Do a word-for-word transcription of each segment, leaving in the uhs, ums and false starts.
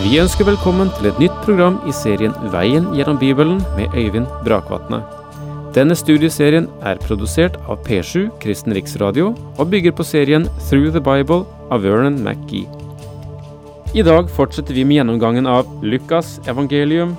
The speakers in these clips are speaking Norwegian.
Vi ønsker velkommen til et nytt program i serien Veien gjennom Bibelen med Øyvind Brakvatne. Denne studieserien er produsert av P sju Kristen Riksradio og bygger på serien Through the Bible av Vernon McGee. I dag fortsetter vi med gjennomgangen av Lukas evangelium.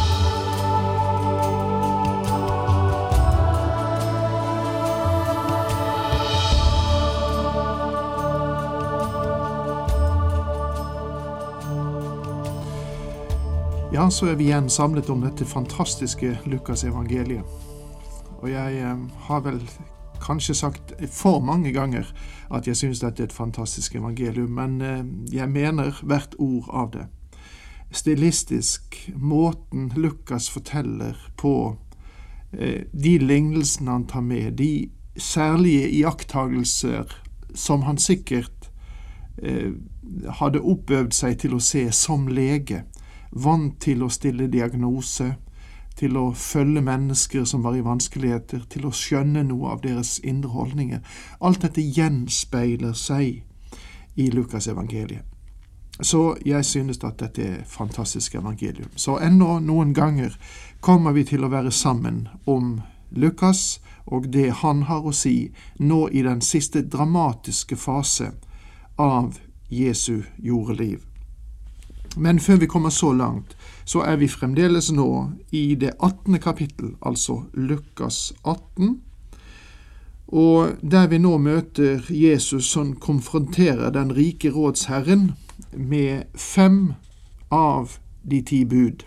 Ja, så er vi igjen samlet om dette fantastiske Lukas evangeliet. Og jeg eh, har vel kanskje sagt for mange ganger at jeg synes dette er et fantastisk evangelium, men eh, jeg mener hvert ord av det. Stilistisk, måten Lukas forteller på, eh, de lignelsene han tar med, de særlige iakttagelser som han sikkert eh, hadde oppøvd seg til å se som lege, vant til å stille diagnose, til å følge mennesker som var i vanskeligheter, til å skjønne noe av deres indre holdninger. Alt dette gjenspeiler seg i Lukas evangeliet. Så jeg synes at dette er et fantastisk evangelium. Så ennå noen ganger kommer vi til å være sammen om Lukas og det han har å si nå i den siste dramatiske fase av Jesu jordeliv. Men før vi kommer så langt, så er vi fremdeles nå i det attende kapittel, altså Lukas atten, og der vi nå møter Jesus som konfronterer den rike rådsherren med fem av de ti bud.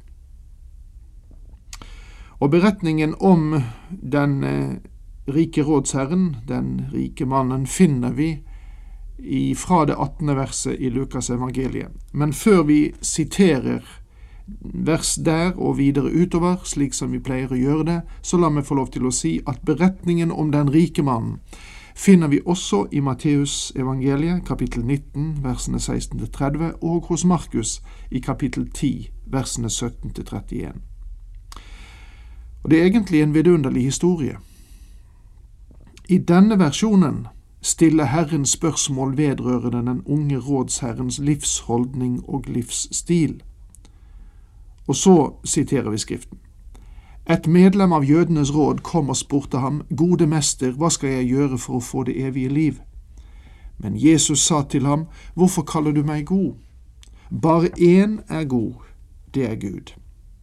Og beretningen om den rike rådsherren, den rike mannen, finner vi I fra det attende verset i Lukas evangeliet. Men før vi siterer vers der og videre utover, slik som vi pleier å gjøre det, så la meg få lov til å si at beretningen om den rike mannen finner vi også i Matteus evangeliet, kapittel nitten, versene seksten til tretti, og hos Markus i kapittel ti, versene sytten til trettien. Og det er egentlig en vidunderlig historie. I denne versjonen stiller Herren spørsmål vedrørende den unge rådsherrens livsholdning og livsstil. Og så siterer vi skriften. Et medlem av jødenes råd kom og spurte ham, «Gode mester, hva skal jeg gjøre for å få det evige liv?» Men Jesus sa til ham, «Hvorfor kaller du meg god? Bare én er god, det er Gud.»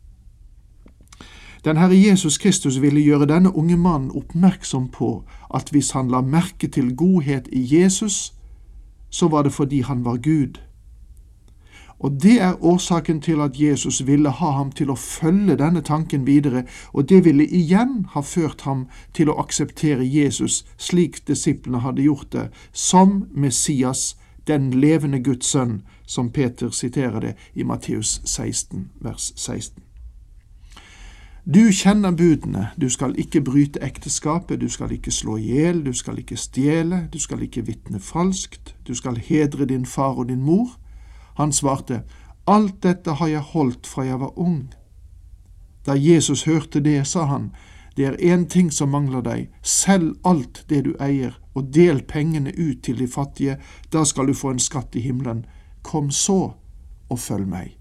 Den Herre Jesus Kristus ville gjøre denne unge mannen oppmerksom på at hvis han la merke til godhet i Jesus, så var det fordi han var Gud. Og det er årsaken til at Jesus ville ha ham til å følge denne tanken videre, og det ville igjen ha ført ham til å akseptere Jesus slik disiplene hadde gjort det, som Messias, den levende Guds sønn, som Peter siterer det i Matteus seksten, vers seksten. Du kjenner budene, du skal ikke bryte ekteskapet, du skal ikke slå ihjel, du skal ikke stjele, du skal ikke vitne falskt, du skal hedre din far og din mor. Han svarte, alt dette har jeg holdt fra jeg var ung. Da Jesus hørte det, sa han, det er en ting som mangler deg, selg alt det du eier, og del pengene ut til de fattige, da skal du få en skatt i himmelen. Kom så og følg meg.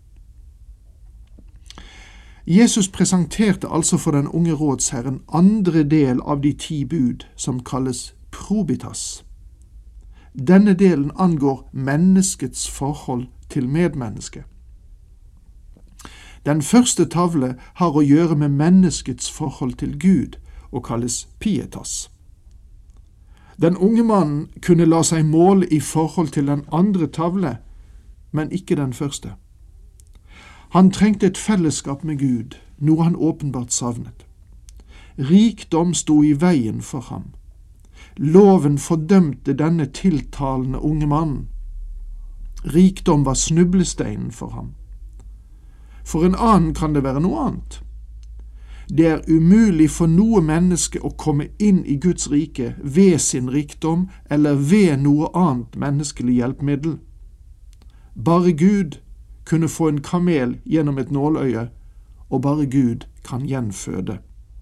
Jesus presenterte altså for den unge rådsherren andre del av de ti bud som kalles probitas. Denne delen angår menneskets forhold til medmennesket. Den første tavle har å gjøre med menneskets forhold til Gud og kalles pietas. Den unge mannen kunne la seg måle i forhold til den andre tavle, men ikke den første. Han trengte et fellesskap med Gud, noe han åpenbart savnet. Rikdom sto i veien for ham. Loven fordømte denne tiltalende unge mannen. Rikdom var snublesteinen for ham. For en annen kan det være noe annet. Det er umulig for noe menneske å komme inn i Guds rike ved sin rikdom eller ved noe annet menneskelig hjelpemiddel. Bare Gud kunne få en kamel gjennom et nåløye, og bare Gud kan gjenføde.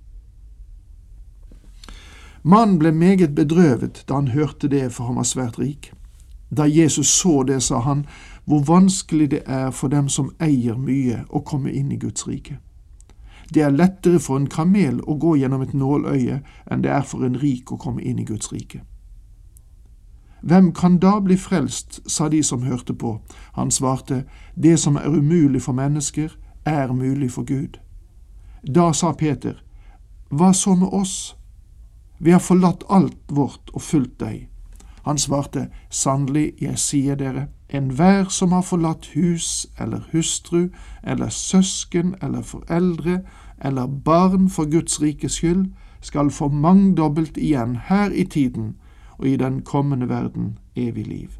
Mannen ble meget bedrøvet da han hørte det, for han var svært rik. Da Jesus så det, sa han, hvor vanskelig det er for dem som eier mye å komme inn i Guds rike. Det er lettere for en kamel å gå gjennom et nåløye enn det er for en rik å komme inn i Guds rike. Hvem kan da bli frelst, sa de som hørte på. Han svarte, det som er umulig for mennesker, er mulig for Gud. Da sa Peter, hva så med oss? Vi har forlatt alt vårt og fulgt deg. Han svarte, sannelig, jeg sier dere, enhver som har forlatt hus eller hustru, eller søsken eller foreldre, eller barn for Guds rikes skyld, skal få mangdobbelt igjen her i tiden, og i den kommende verden evig liv.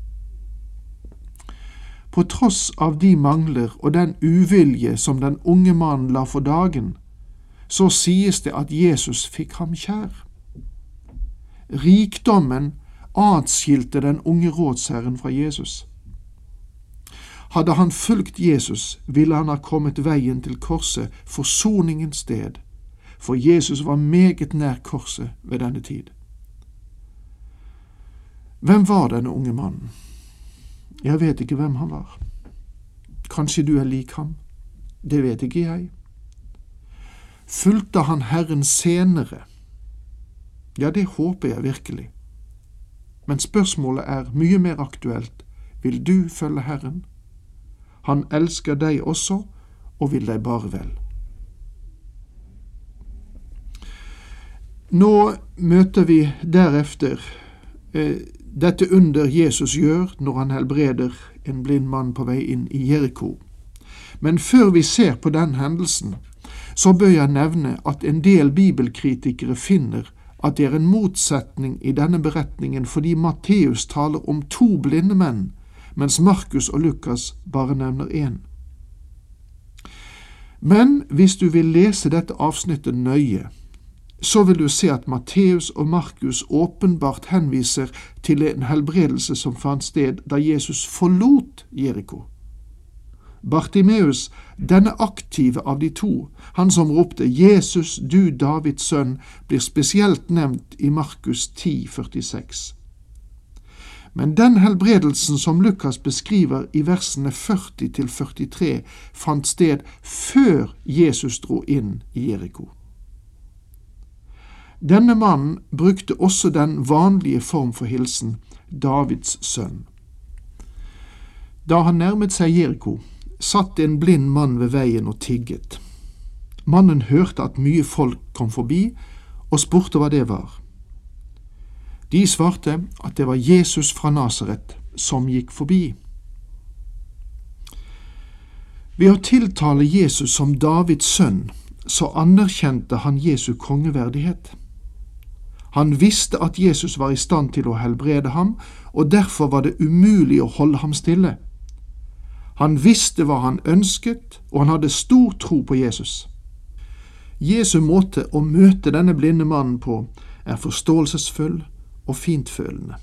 På tross av de mangler og den uvilje som den unge mannen la for dagen, så sies det at Jesus fikk ham kjær. Rikdommen atskilte den unge rådsherren fra Jesus. Hadde han fulgt Jesus, ville han ha kommet veien til korset, forsoningens sted, for Jesus var meget nær korset ved denne tid. Hvem var denne unge mannen? Jeg vet ikke hvem han var. Kanskje du er lik ham? Det vet ikke jeg. Fulgte han Herren senere? Ja, det håper jeg virkelig. Men spørsmålet er mye mer aktuelt. Vil du følge Herren? Han elsker deg også, og vil deg bare vel. Nå møter vi derefter eh, dette under Jesus gjør når han helbreder en blind mann på vei inn i Jericho. Men før vi ser på den hendelsen, så bør jeg nevne at en del bibelkritikere finner at det er en motsetning i denne beretningen fordi Matteus taler om to blinde menn, mens Markus og Lukas bare nevner én. Men hvis du vil lese dette avsnittet nøye, så vil du se at Matteus og Markus åpenbart henviser til en helbredelse som fant sted da Jesus forlot Jericho. Bartimeus, denne aktive av de to, han som ropte «Jesus, du Davids sønn», blir spesielt nevnt i Markus ti førtiseks. Men den helbredelsen som Lukas beskriver i versene førti til førtitre fant sted før Jesus dro inn i Jericho. Denne mannen brukte også den vanlige form for hilsen, Davids sønn. Da han nærmet seg Jericho, satt en blind mann ved veien og tigget. Mannen hørte at mye folk kom forbi, og spurte hva det var. De svarte at det var Jesus fra Nasaret som gikk forbi. Ved å tiltale Jesus som Davids sønn, så anerkjente han Jesu kongeverdighet. Han visste at Jesus var i stand til å helbrede ham, og derfor var det umulig å holde ham stille. Han visste hva han ønsket, og han hadde stor tro på Jesus. Jesu måte å møte denne blinde mannen på er forståelsesfull og fintfølende.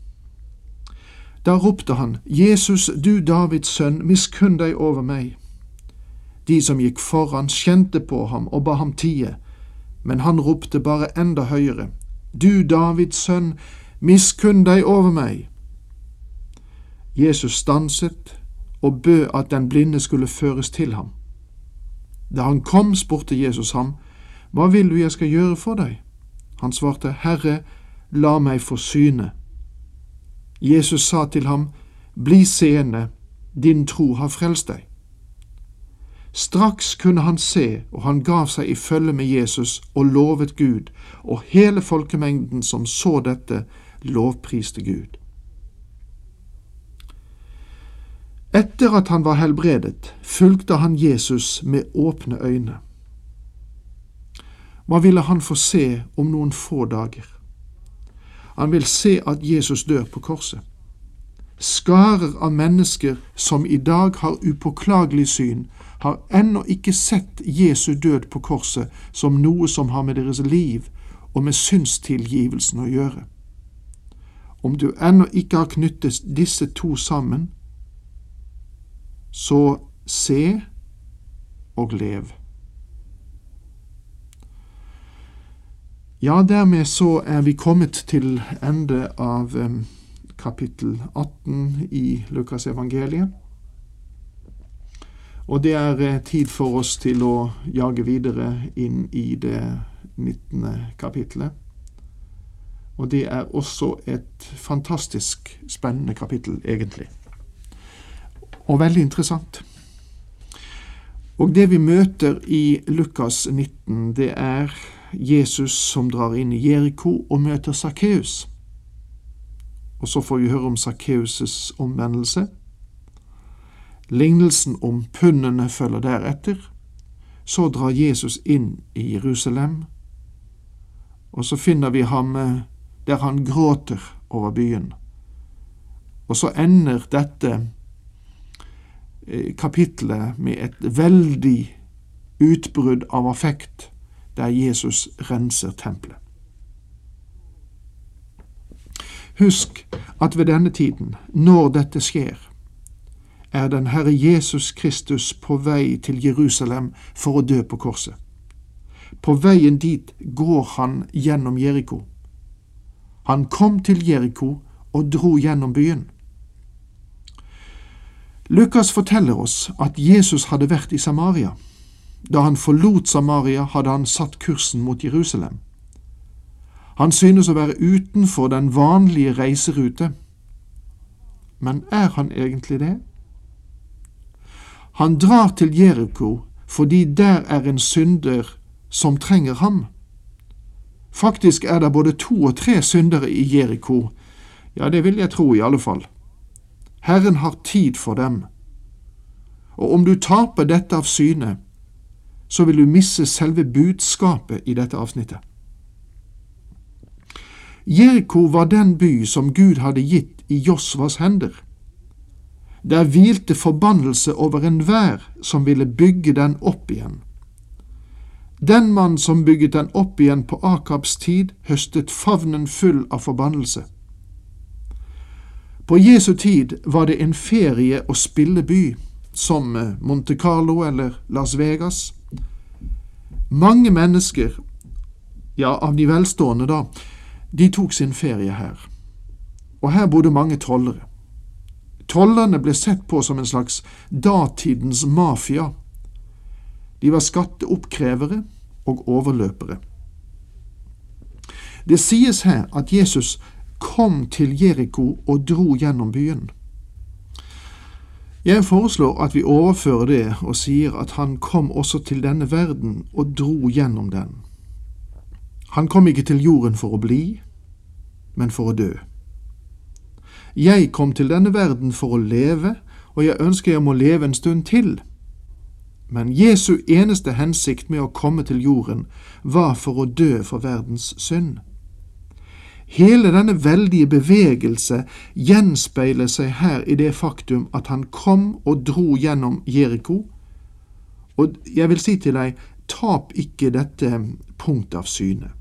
Da ropte han, «Jesus, du Davids sønn, miskunn deg over meg.» De som gikk foran kjente på ham og ba ham tie, men han ropte bare enda høyere, «Du Davids sønn, miskunn deg over meg.» Jesus stanset og bød at den blinde skulle føres til ham. Da han kom, spurte Jesus ham, «Hva vil du jeg skal gjøre for deg?» Han svarte, «Herre, la meg få syne.» Jesus sa til ham, «Bli seende, din tro har frelst deg.» Straks kunne han se, og han gav seg i følge med Jesus og lovet Gud, og hele folkemengden som så dette, lovpriste Gud. Etter at han var helbredet, fulgte han Jesus med åpne øyne. Hva ville han få se om noen få dager? Han vil se at Jesus dør på korset. Skarer av mennesker som i dag har upåklagelig syn, har ennå ikke sett Jesu død på korset som noe som har med deres liv og med syndstilgivelsen å gjøre. Om du ennå ikke har knyttet disse to sammen, så se og lev. Ja, dermed så er vi kommet til ende av um, kapittel atten i Lukas evangeliet. Og det er tid for oss til å jage videre inn i det nittende kapittelet. Og det er også et fantastisk spennende kapittel, egentlig. Og veldig interessant. Og det vi møter i Lukas nitten, det er Jesus som drar inn i Jeriko og møter Sakkeus. Og så får vi høre om Sakkeus' omvendelse. Lignelsen om pundene følger deretter. Så drar Jesus inn i Jerusalem, og så finner vi ham der han gråter over byen. Og så ender dette kapitlet med et veldig utbrudd av affekt, der Jesus renser tempelet. Husk at ved denne tiden, når dette skjer, er den Herre Jesus Kristus på vei til Jerusalem for å dø på korset. På veien dit går han gjennom Jeriko. Han kom til Jeriko og dro gjennom byen. Lukas forteller oss at Jesus hadde vært i Samaria. Da han forlot Samaria, hadde han satt kursen mot Jerusalem. Han synes å være utenfor den vanlige reiserute. Men er han egentlig det? Han drar til Jeriko fordi der er en synder som trenger ham. Faktisk er det både to og tre syndere i Jeriko. Ja, det vil jeg tro i alle fall. Herren har tid for dem. Og om du taper dette av syne, så vil du misse selve budskapet i dette avsnittet. Jeriko var den by som Gud hadde gitt i Josvas hender. Der hvilte forbannelse over enhver som ville bygge den opp igjen. Den mann som bygget den opp igjen på Akabs tid, høstet favnen full av forbannelse. På Jesu tid var det en ferie- og spilleby, som Monte Carlo eller Las Vegas. Mange mennesker, ja, av de velstående da, de tok sin ferie her. Og her bodde mange tollere. Tollerne ble sett på som en slags datidens mafia. De var skatteoppkrevere og overløpere. Det sies her at Jesus kom til Jeriko og dro gjennom byen. Jeg foreslår at vi overfører det og sier at han kom også til denne verden og dro gjennom den. Han kom ikke til jorden for å bli, men for å dø. Jeg kom til denne verden for å leve, og jeg ønsker jeg må leve en stund til. Men Jesu eneste hensikt med å komme til jorden var for å dø for verdens synd. Hele denne veldige bevegelse gjenspeiler seg her i det faktum at han kom og dro gjennom Jeriko, og jeg vil si til deg, tap ikke dette punkt av syne.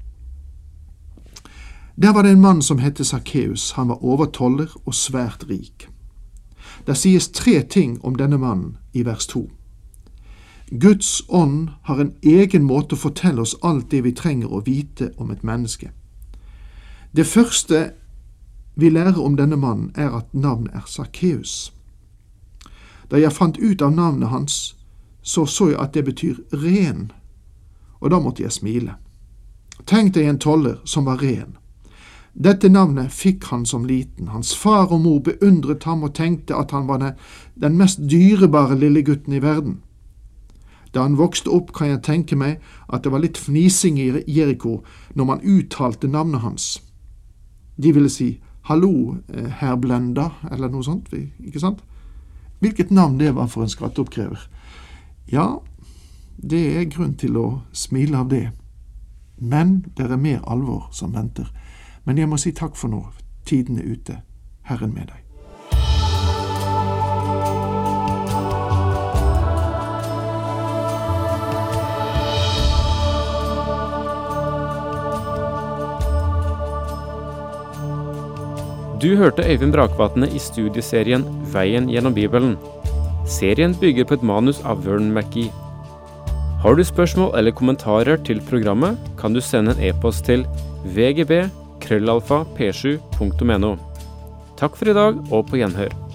Der var det en mann som hette Sakkeus. Han var overtoller og svært rik. Det sies tre ting om denne mannen i vers to. Guds ånd har en egen måte å fortelle oss alt det vi trenger å vite om et menneske. Det første vi lærer om denne mannen er at navnet er Sakkeus. Da jeg fant ut av navnet hans, så så jeg at det betyr ren, og da måtte jeg smile. Tenk deg en toller som var ren. Dette navnet fikk han som liten. Hans far og mor beundret ham og tenkte at han var den mest dyrebare lille gutten i verden. Da han vokste opp kan jeg tenke meg at det var litt fnising i Jeriko når man uttalte navnet hans. De ville si, hallo, herr Blenda, eller noe sånt, ikke sant? Hvilket navn det var for en skatteoppkrever? Ja, det er grunn til å smile av det. Men det er mer alvor som venter. Men jeg må si takk for nå. Tiden er ute. Herren med deg. Du hørte Øyvind Brakvatne i studieserien Veien gjennom Bibelen. Serien bygger på et manus av Vern McGee. Har du spørsmål eller kommentarer til programmet, kan du sende en e-post til v g b krøllalfa p sju punktum n o. Takk for i dag, og på gjenhør.